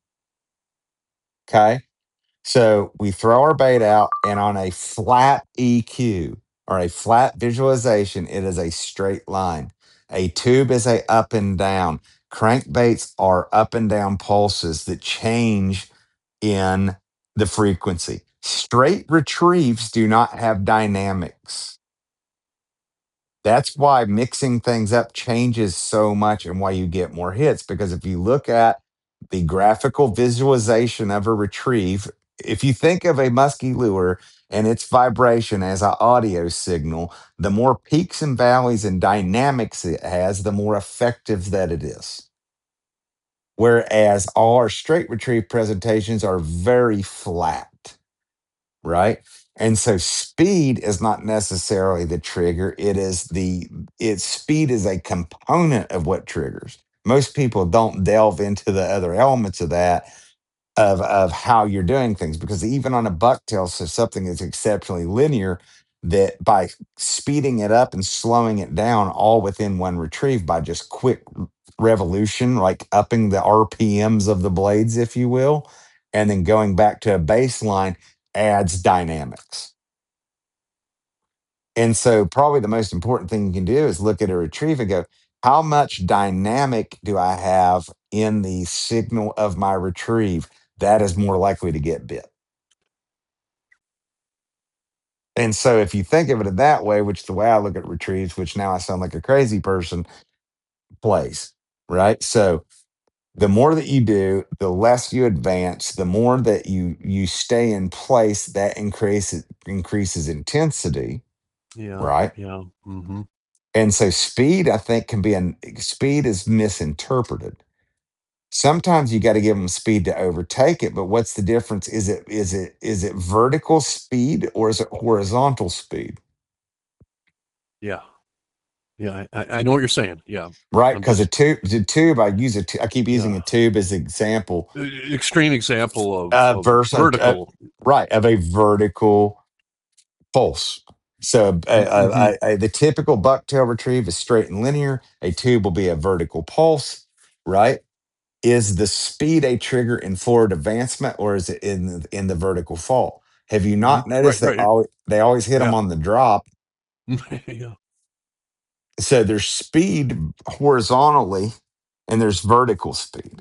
Okay. So we throw our bait out, and on a flat E Q or a flat visualization, it is a straight line. A tube is a up and down. Crankbaits are up and down pulses that change in the frequency. Straight retrieves do not have dynamics. That's why mixing things up changes so much and why you get more hits. Because if you look at the graphical visualization of a retrieve, if you think of a musky lure and its vibration as an audio signal, the more peaks and valleys and dynamics it has, the more effective that it is. Whereas all our straight retrieve presentations are very flat, right? And so speed is not necessarily the trigger. It is the it's speed is a component of what triggers. Most people don't delve into the other elements of that of of how you're doing things because even on a bucktail, so something is exceptionally linear, that by speeding it up and slowing it down all within one retrieve by just quick revolution, like upping the R P Ms of the blades, if you will, and then going back to a baseline adds dynamics. And so, probably the most important thing you can do is look at a retrieve and go, how much dynamic do I have in the signal of my retrieve? That is more likely to get bit. And so, if you think of it in that way, which is the way I look at retrieves, which now I sound like a crazy person, plays, right? So, the more that you do, the less you advance, the more that you you stay in place, that increases increases intensity, Yeah. right? Yeah. Hmm. And so speed, I think, can be an speed is misinterpreted. Sometimes you got to give them speed to overtake it, but what's the difference? Is it is it is it vertical speed or is it horizontal speed? Yeah. Yeah. I, I I know what you're saying. Yeah. Right? I'm Because a just, tube, the tube, I use a, tu- I keep using yeah. a tube as an example. E- Extreme example of, Uh, of versus, uh, vertical. right, of a vertical pulse. So uh, Hmm. uh, I, I, the typical bucktail retrieve is straight and linear. A tube will be a vertical pulse, right? Is the speed a trigger in forward advancement or is it in the, in the vertical fall? Have you Hmm. not Right. noticed they Right. always they always hit them Yeah. on the drop? Yeah. So there's speed horizontally and there's vertical speed,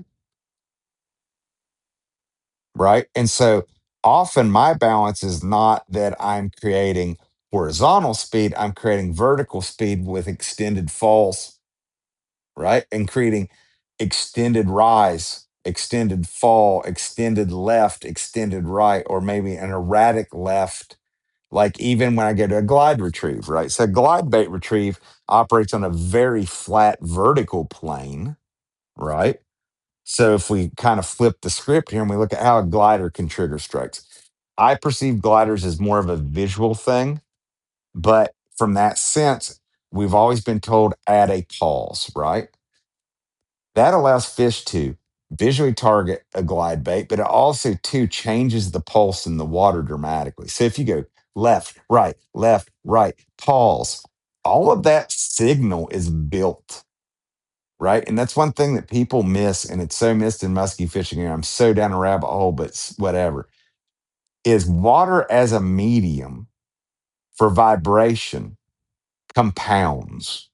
right? And so often my balance is not that I'm creating horizontal speed, I'm creating vertical speed with extended falls, right? And creating extended rise, extended fall, extended left, extended right, or maybe an erratic left. Like even when I go to a glide retrieve, right? So glide bait retrieve operates on a very flat vertical plane, right? So if we kind of flip the script here and we look at how a glider can trigger strikes, I perceive gliders as more of a visual thing, but from that sense, we've always been told add a pause, right? That allows fish to visually target a glide bait, but it also too changes the pulse in the water dramatically. So if you go left, right, left, right, pause, all of that signal is built, right? And that's one thing that people miss, and it's so missed in musky fishing. And I'm so down a rabbit hole, but s- whatever. Is water as a medium for vibration compounds,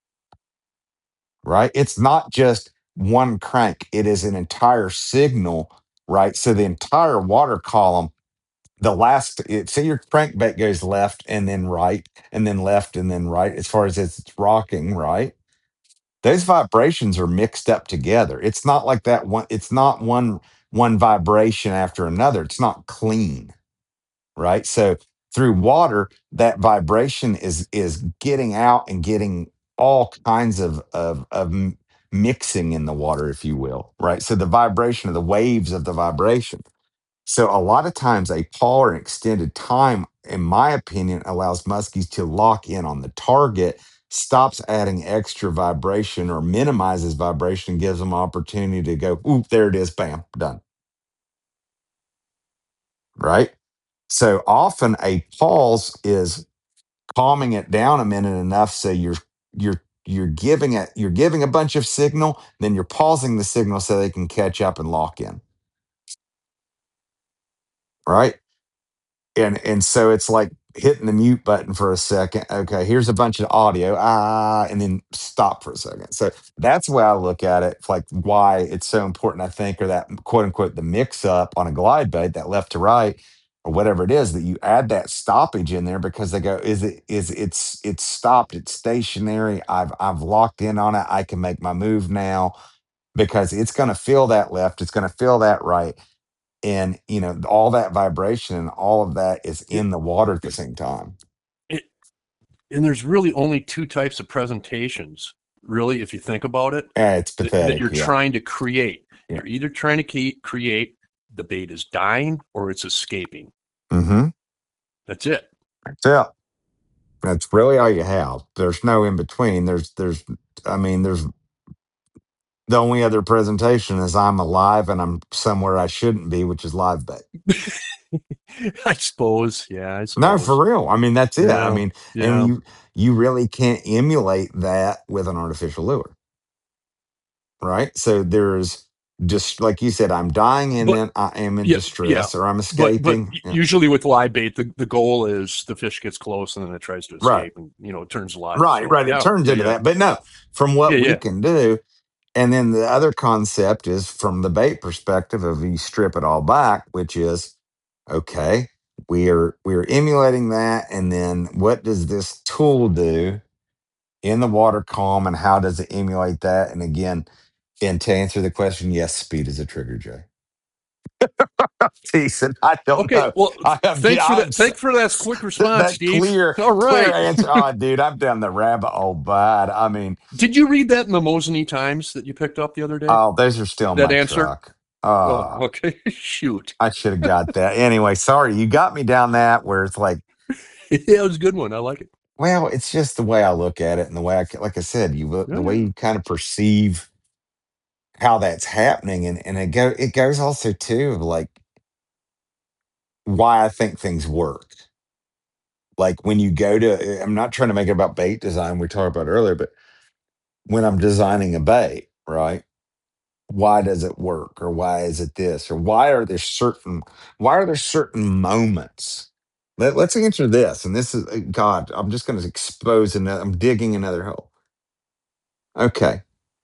right? It's not just one crank, it is an entire signal, right? So the entire water column, the last, it, say your crankbait goes left and then right and then left and then right as far as it's rocking, right? Those vibrations are mixed up together. It's not like that one, it's not one one vibration after another. It's not clean, right? So through water, that vibration is is getting out and getting all kinds of of of m- mixing in the water, if you will, right? So the vibration of the waves of the vibration. So a lot of times, a pull or an extended time, in my opinion, allows muskies to lock in on the target, stops adding extra vibration or minimizes vibration, gives them opportunity to go, ooh, there it is, bam, done, right? So often a pause is calming it down a minute enough so you're you're you're giving it you're giving a bunch of signal, then you're pausing the signal so they can catch up and lock in, right? and and so it's like hitting the mute button for a second. Okay, here's a bunch of audio, ah, and then stop for a second. So that's the way I look at it. Like why it's so important, I think, or that quote unquote the mix up on a glide bait, that left to right or whatever it is, that you add that stoppage in there because they go, is it is it's it's stopped, it's stationary. I've I've locked in on it. I can make my move now because it's going to feel that left, it's going to feel that right, and you know all that vibration and all of that is It, in the water at the same time. it, and there's really only two types of presentations, really, if you think about it, Eh, it's that, that pathetic. you're Yeah, trying to create. yeah. You're either trying to create the bait is dying or it's escaping. Mm-hmm. That's it. That's it. That's really all you have. There's no in between. There's there's I mean there's the only other presentation is I'm alive and I'm somewhere I shouldn't be, which is live bait. I suppose. Yeah, I No, for suppose. real. I mean that's it. I Yeah, mean, and yeah. you you really can't emulate that with an artificial lure, right? So there's just like you said, I'm dying and But then I am in yeah, yeah. distress or I'm But but escaping. Yeah. usually with live bait, the, the goal is the fish gets close and then it tries to Right. escape and you know it turns live. Right, So right. It yeah, turns yeah, into yeah, that. But no, from yeah, what we yeah. can do, and then the other concept is from the bait perspective of you strip it all back, which is okay, we're we're emulating that, and then what does this tool do in the water column and how does it emulate that? And again, and to answer the question, yes, speed is a trigger, Jay. Decent. I don't Okay. know. Well, I have thanks for I'm that. Thanks for that quick th- response, that Steve. clear, All clear right. answer. Oh, dude, I'm down the rabbit hole bad. I mean, Did you read that in the Mosany Times that you picked up the other day? oh, those are still in That my answer? truck. Oh, Uh, okay. Shoot. I should have got that. Anyway, sorry, you got me down that where it's like, Yeah, it was a good one. I like it. well, it's just the way I look at it and the way I, ca- like I said, you look- Yeah, the way yeah. you kind of perceive how that's happening, and and it go it goes also too of like why I think things work. Like when you go to, I'm not trying to make it about bait design we talked about earlier, but when I'm designing a bait, right? Why does it work, or why is it this, or why are there certain why are there certain moments? Let, let's answer this, and this is uh, God, I'm just going to expose another, I'm digging another hole. Okay,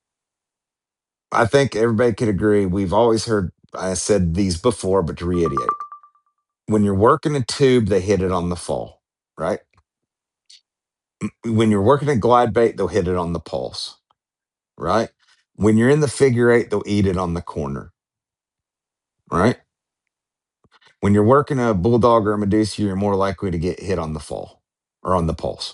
I think everybody could agree, we've always heard, I said these before, but to reiterate, when you're working a tube they hit it on the fall, right? When you're working a glide bait they'll hit it on the pulse, right? When you're in the figure eight they'll eat it on the corner, right? When you're working a bulldog or a Medusa, you're more likely to get hit on the fall or on the pulse.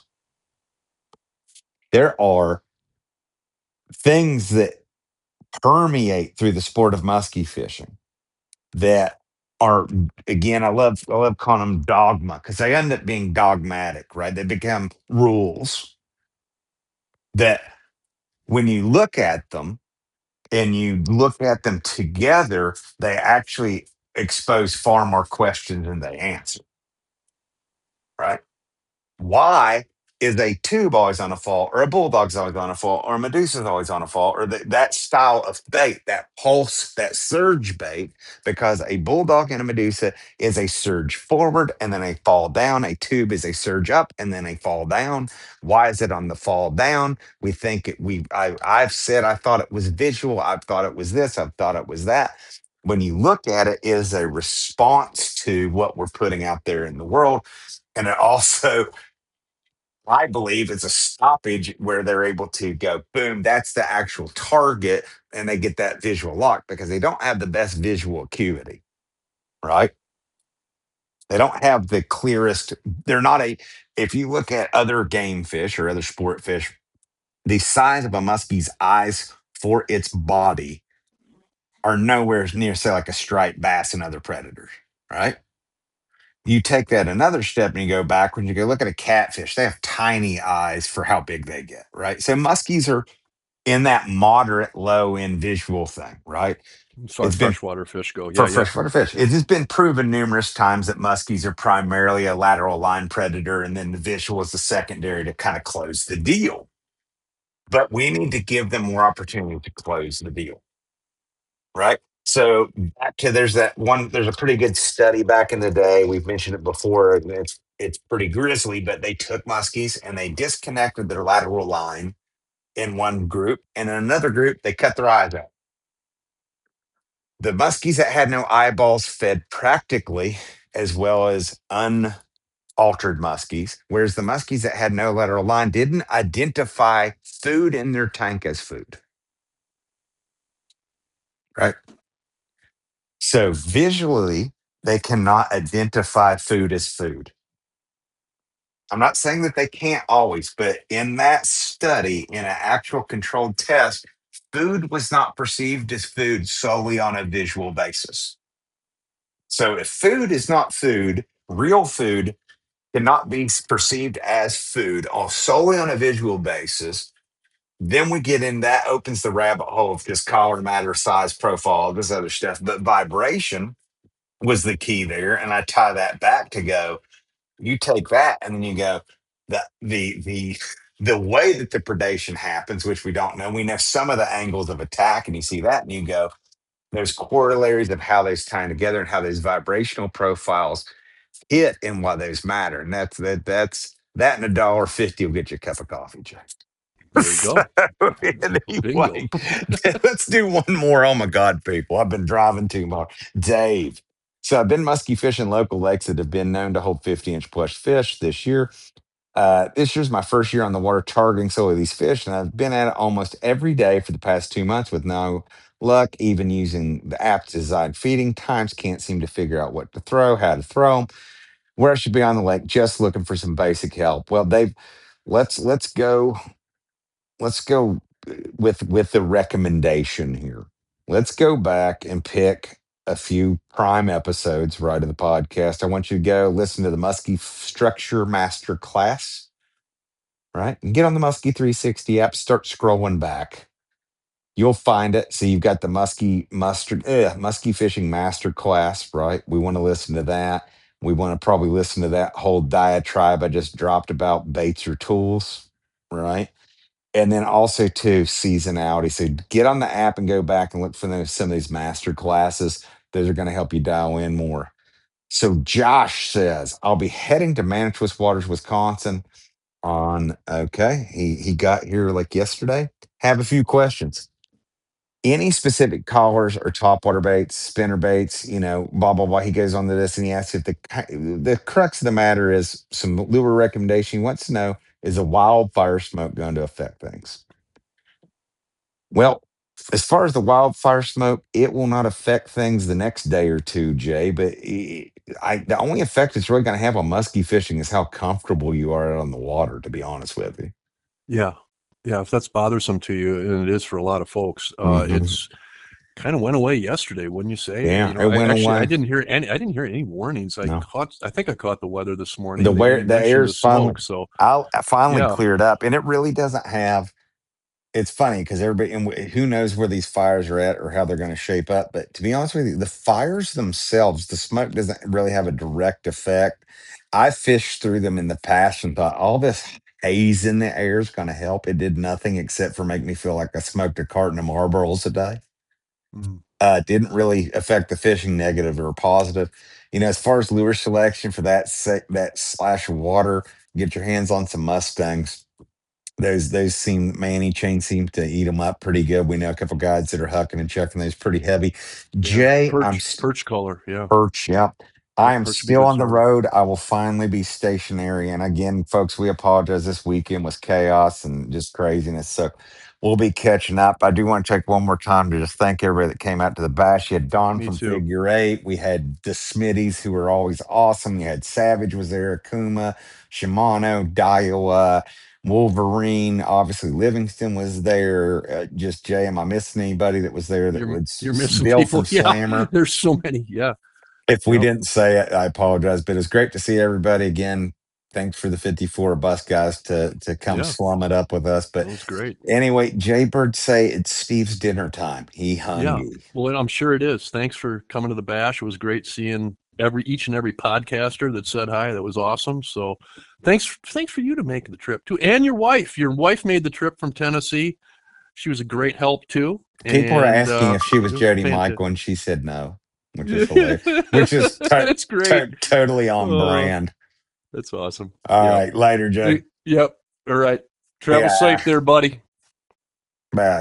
There are things that permeate through the sport of muskie fishing that are, again, I love I love calling them dogma because they end up being dogmatic, right? They become rules that when you look at them and you look at them together, they actually expose far more questions than they answer, right? Why is a tube always on a fall, or a bulldog's always on a fall, or a Medusa's always on a fall, or the, that style of bait, that pulse, that surge bait? Because a bulldog and a Medusa is a surge forward and then a fall down. A tube is a surge up and then a fall down. Why is it on the fall down? We think it, we I, I've said I thought it was visual. I've thought it was this. I've thought it was that. When you look at it, it is a response to what we're putting out there in the world. And it also I believe it's a stoppage where they're able to go, boom, that's the actual target, and they get that visual lock because they don't have the best visual acuity, right? They don't have the clearest, they're not a, if you look at other game fish or other sport fish, the size of a muskie's eyes for its body are nowhere near, say, like a striped bass and other predators, right? You take that another step and you go backwards, you go look at a catfish. They have tiny eyes for how big they get, right? So muskies are in that moderate low end visual thing, right? As far as It's been freshwater fish go, for yeah, yeah. freshwater fish. It has been proven numerous times that muskies are primarily a lateral line predator, and then the visual is the secondary to kind of close the deal. But we need to give them more opportunity to close the deal, right? So back to there's that one. There's a pretty good study back in the day. We've mentioned it before. And it's it's pretty grisly, but they took muskies and they disconnected their lateral line in one group, and in another group they cut their eyes out. The muskies that had no eyeballs fed practically as well as unaltered muskies, whereas the muskies that had no lateral line didn't identify food in their tank as food. Right. So visually, they cannot identify food as food. I'm not saying that they can't always, but in that study, in an actual controlled test, food was not perceived as food solely on a visual basis. So if food is not food, real food cannot be perceived as food on solely on a visual basis. Then we get in that opens the rabbit hole of just color, matter, size, profile, all this other stuff. But vibration was the key there. And I tie that back to go, you take that and then you go, the the the the way that the predation happens, which we don't know. We know some of the angles of attack, and you see that, and you go, there's corollaries of how those tie together and how those vibrational profiles hit and why those matter. And that's that that's that and a dollar fifty will get you a cup of coffee, Jay. There you So go. Bingo. anyway, let's do one more. Oh my God, people. I've been driving too much. Dave. So I've been musky fishing local lakes that have been known to hold fifty inch plus fish this year. Uh, this year's my first year on the water targeting some of these fish, and I've been at it almost every day for the past two months with no luck, even using the app to design feeding times. Can't seem to figure out what to throw, how to throw them, where I should be on the lake. Just looking for some basic help. Well, Dave, let's let's go let's go uh, with with the recommendation here. Let's go back and pick a few prime episodes right of the podcast. I want you to go listen to the Muskie Structure Master Class, right? And get on the Muskie three sixty app, start scrolling back. You'll find it. So you've got the Muskie Mustard, eh, Muskie Fishing Master Class, right? We want to listen to that. We want to probably listen to that whole diatribe I just dropped about baits or tools, right? And then also to seasonality. So get on the app and go back and look for those, some of these master classes. Those are going to help you dial in more. So Josh says, I'll be heading to Manitous Waters, Wisconsin on, okay, he, he got here like yesterday. Have a few questions. Any specific collars or topwater baits, spinner baits, you know, blah, blah, blah. He goes on to this and he asks if the, the crux of the matter is some lure recommendation. He wants to know, is a wildfire smoke going to affect things? Well, as far as the wildfire smoke, it will not affect things the next day or two, Jay. But i I, the only effect it's really going to have on musky fishing is how comfortable you are out on the water. To be honest with you. Yeah. Yeah. If that's bothersome to you, and it is for a lot of folks, uh, Hmm. it's kind of went away yesterday, wouldn't you say? Yeah, You know, it I went actually I away. didn't hear any I didn't hear any warnings. I No, caught I think I caught the weather this the morning. They where only the mentioned the air's finally, smoke. So I'll finally yeah. cleared up, and it really doesn't have. It's funny because everybody, and wh- who knows where these fires are at or how they're going to shape up. But to be honest with you, the fires themselves, the smoke doesn't really have a direct effect. I fished through them in the past and thought all this haze in the air is going to help. It did nothing except for make me feel like I smoked a carton of Marlboros a day. Mm. Uh, didn't really affect the fishing negative or positive. You know, as far as lure selection for that se- that slash of water, get your hands on some Mustangs. Those those seem Manny chain seems to eat them up pretty good. We know a couple guys that are hucking and chucking those pretty heavy. Yeah. Jay, I'm Perch st- perch color. Yeah. perch. Yep, I Yep. am Perch would be still good on the target. road. I will finally be stationary. And again, folks, we apologize. This weekend was chaos and just craziness. So we'll be catching up. I do want to take one more time to just thank everybody that came out to the bash. You had Don Me from too. Figure Eight. We had the Smitties, who are always awesome. You had Savage was there, Akuma, Shimano, Daiwa. Wolverine, obviously Livingston was there. Uh, just Jay, am I missing anybody that was there that You're would you're s- s- missing Bill people. from Yeah. Slammer? There's so many. Yeah. If we Yep. didn't say it, I apologize. But it's great to see everybody again. Thanks for the fifty-four bus guys to to come Yeah. slum it up with us. That But was great. anyway, Jay Bird say it's Steve's dinner time. He Yeah. hungry. Well, and I'm sure it is. Thanks for coming to the bash. It was great seeing every each and every podcaster that said hi. That was awesome. So thanks thanks for you to make the trip too. And your wife. Your wife made the trip from Tennessee. She was a great help too. People are and asking uh, if she was it was Jody fantastic. Michael, and she said no, which is hilarious. Which is to- That's great. to- totally on Oh, brand. that's awesome. All Yep. right, later, Joe. Yep. All right. Travel Yeah, safe there, buddy. bye.